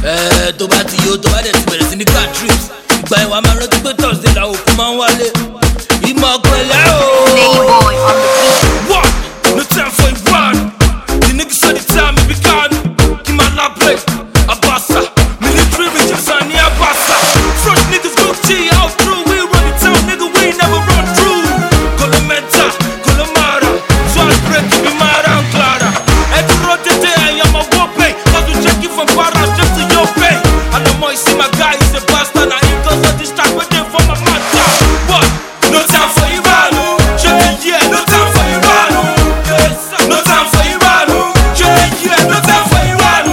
Tó bá ti yó, tó bá dẹ̀ ti bẹ̀rẹ̀ sí ní car trips. Ìgbà yẹn wà máa rántí pé Thursday làwọn òkú máa ń wálé. Ìmọ̀ pẹ̀lẹ́ o. Playboy on the beat. What? No time for you run. The niggas said the time it began. Keep my lap play. Abassa. Military riches on the Abassa. Fresh niggas go G out through. We run the town, nigga, we never run through. Colomenta, Colomara. Swag break, keep me mad and clara. Every road today, I am a war pay. Cause we check it from Paras just to your pay. I know more, you see my guy is a bastard. I ain't cause of this track, but then for my matter. What? No time for Iran. Yeah, no time for Iran. No time for Iran. Yeah, no time for Iran.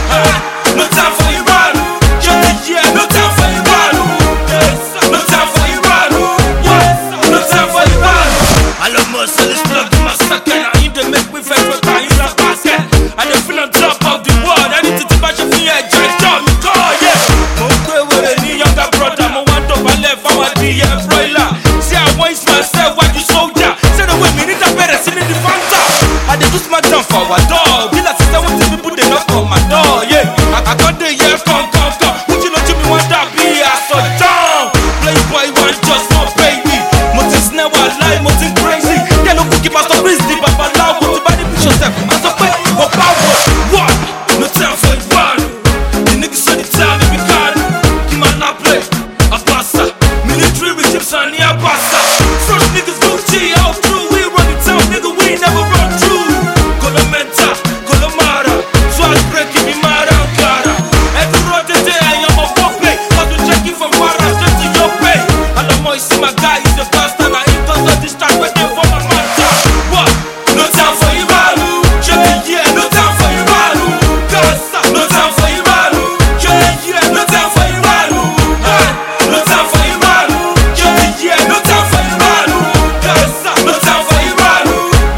No time for Iran. Yeah, no time for Iran. No time for Iran. No time for Iran. I love muscle, it's plug in my socket. I need to make me feel what I use a basket. I don't feel on top of the world. I need to bash your feet, just jump, yeah. Okay, with any younger brother, I'm one top, I left, I'm a DM broiler. See, I waste myself, why you soldier? Say the way me need a better, see in the Fanta. I did just my jump for a dog. Be like, sister, what people they knock on my door, yeah. I got the year, come. Would you know to me one that be I so down? Playboy, one just more baby. Mountains never lie, mountains crazy. They look to keep us so busy, but allow what to buy the bitch yourself. I'm so bad, what power? What? No time for it, one. The niggas said the time it began. Keep my lap play. Abassa. Military riches on the Abassa. Fresh niggas go G out through. We run the town, nigga, we never run through. Colomenta, Colomara. Swag break, keep me mad and clara. Every road today, I am a war play. Cause we check it from Paras just to your pay. I know more, you see my guy is a bastard. I ain't cause of this track, but then for my matter. What? No time for Iran. Yeah, no time for Iran. No time for Iran. Yeah, no time for Iran. No time for Iran. Yeah, no time for Iran. No time for Iran.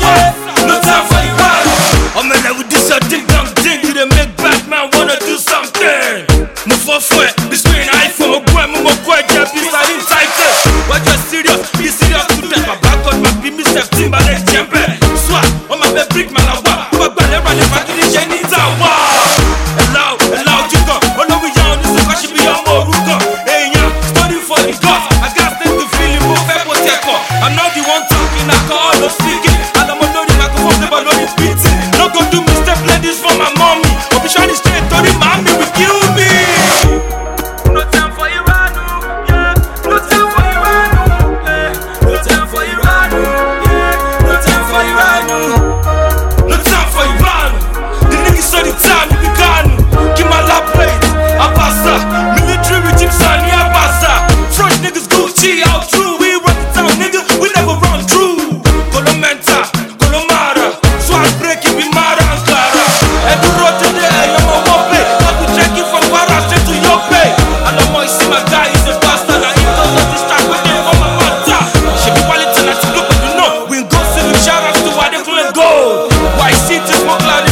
No time for Iran. I'm in there with this ding dong ding. You done make Batman wanna do something. Move forward, this screen iPhone. Move forward, just be starting tighter. Why you serious? Be serious to death. My back on my beam, Mr. Timberlake, Jembe. Swag, on my bed, brick, malawa. My ballet, run if I get it, Jenny, Zawa. Allow, you go. Oh no, we young, this is what she be on Moruko. Hey, yeah, study for the gods. I got them to feel it, move for Teko. I'm not the one talking, I call no speaking. And I'm not the microphone, never know the beating. No go do mistake, play this for my mommy. But be sure the straight, to the mommy will kill me. No time for Iran, yeah. No time for Iran, yeah. No time for Iran, yeah. No time for Iran, no time for Iran. The niggas saw the time it began. Keep my lap plate, Abassa. Military regimes on the Abassa. Fresh niggas Gucci out through. We run the town, nigga, we never run through. Colomenta, Colomara. Swag break, keep me mad and clara. Every road today, I am a war play. Cause we check it from Paras straight to your pay. I know more, you see my guy is a bastard. I ain't cause of this track, but then for my matter. She be quality, and I look, but you know. We go see the shout outs to why they couldn't go. Why see this smoke cloud